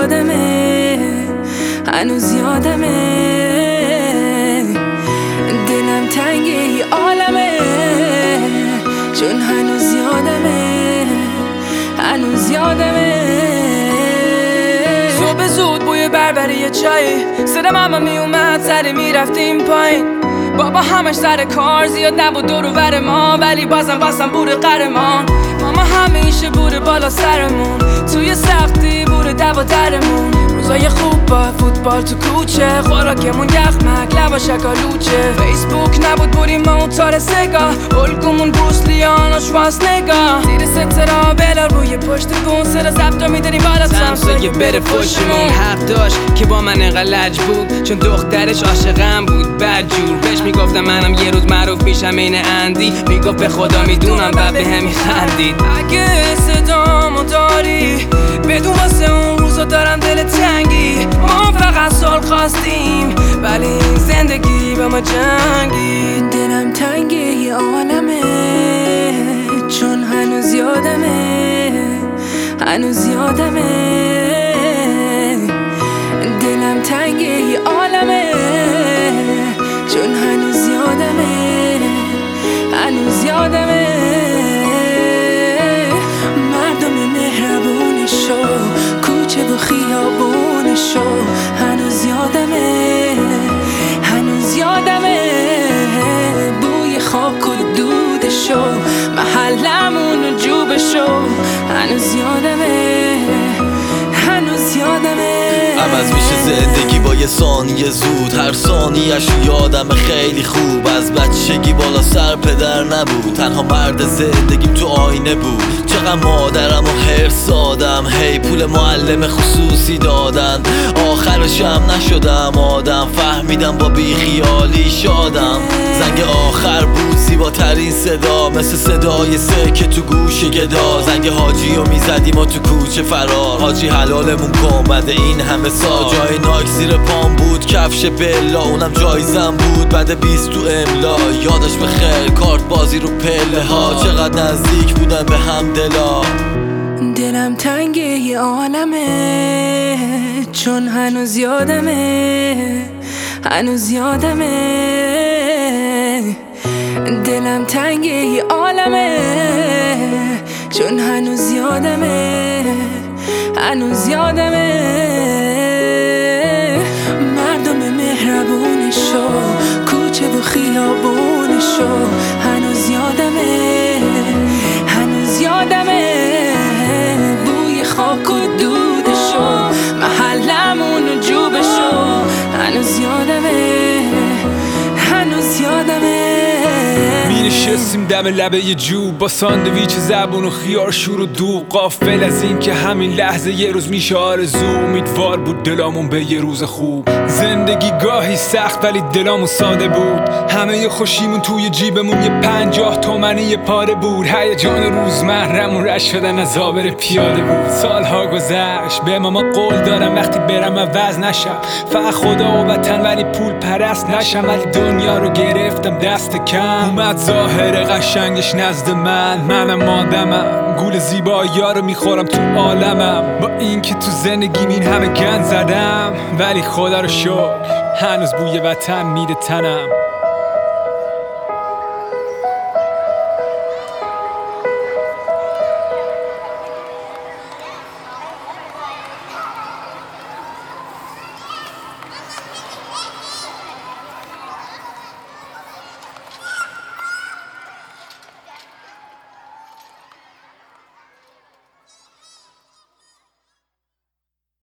یادمه، هنوز یادمه. دلم تنگ ای عالمه، چون هنوز یادمه، هنوز یادمه. صبح زود بوی بربری چای، صدا ماما می اومد سری میرفتیم پایین. بابا همش سر کار، زیاد نبود دور و بر ما، ولی بازم بود قهرمان. ماما همیشه بوده بالا سرمون، توی سختی بوده دو درمون. روزای خوب با فوتبال تو کوچه، خوراکمون یخمک لبا شکالوچه. فیسبوک نبود بودیم موتار سگاه، الگومون بوسلیان و شواس نگاه. زیر سترا بلار روی پشت بون، صدا زبطا میداریم بالا سمسایه بره پشتمون. حق داشت که با من انقدر لج بود، چون دخترش عاشقم بود بدجور. بهش میگفتم منم یه روز معروف میشم این اندی، میگفت به خدا میدونم بعد به هم میخندید. اگه صدامو داری بدون واسه اون روزا دارم دل تنگی. ما فقط سال خواستیم ولی این زندگی به ما جنگی. دلم تنگ یه عالمه، چون هنوز یادمه، هنوز یادمه. دلم تنگ یه عالمه، چون هنوز یادمه، هنوز یادمه. مردم مهربونشو، کوچه و خیابونشو، هنوز یادمه، هنوز یادمه. بوی خاک و دودشو، محلمون و جوبشو، هنوز یادمه، هنوز یادمه. عوض میشه زندگی با یه ثانیه زود، هر ثانیه‌اش یادم خیلی خوب. از بچگی بالا سر پدر نبود، تنها مرد زندگیم تو آینه بود. چقدر مادرم و حرص دادم، هی پول معلم خصوصی دادن. آخرشم نشدم آدم، فهمیدم با بیخیالی شادم. زنگ آخر بود زیباترین صدا، مثل صدای سکه تو گوش گدا. زنگ حاجی رو میزدیم و تو کوچه فرار، حاجی حلالمون کن بعد این همه سال. جای نایک زیر پام بود، کفش بلا اونم جایزم بود. بعد 20 تو املا یادش بخیر، کارت بازی رو پله ها. چقدر نزدیک بودن به هم دلا. دلم تنگ یه عالمه، چون هنوز یادمه، هنوز یادمه. دلم تنگ یه عالمه، چون هنوز یادمه، هنوز یادمه. مردم مهربونشو، کوچه و خیابونشو، هنوز یادمه، هنوز یادمه. بوی خاک و دودشو، محلمون و جوبشو، هنوز یادمه، هنوز یادمه. نشستیم دم لبه یه جوب با ساندویچ زبون و خیار شور و دوغ، غافل از این که همین لحظه یه روز میشه آرزو. امیدوار بود دلامون به یه روز خوب. زندگی گاهی سخت ولی دلامون ساده بود، همه خوشیمون توی جیبمون یه 50 تومنی یه پاره بود. هیجان روزمرمون رشت شدن از آبر پیاده بود. سالها گذشت، به ماما قول دارم وقتی برم عوض نشم، فقط خدا و وطن ولی پول پرست نشم. ولی دنیا رو گرفتم دست کم، اومد ظاهر قشنگش نزد منم آدمم. گول زیبایی‌ها رو میخورم تو عالمم، با این که تو زندگیم این همه گند زدم، ولی خدا رو شکر هنوز بوی وطن میره تنم.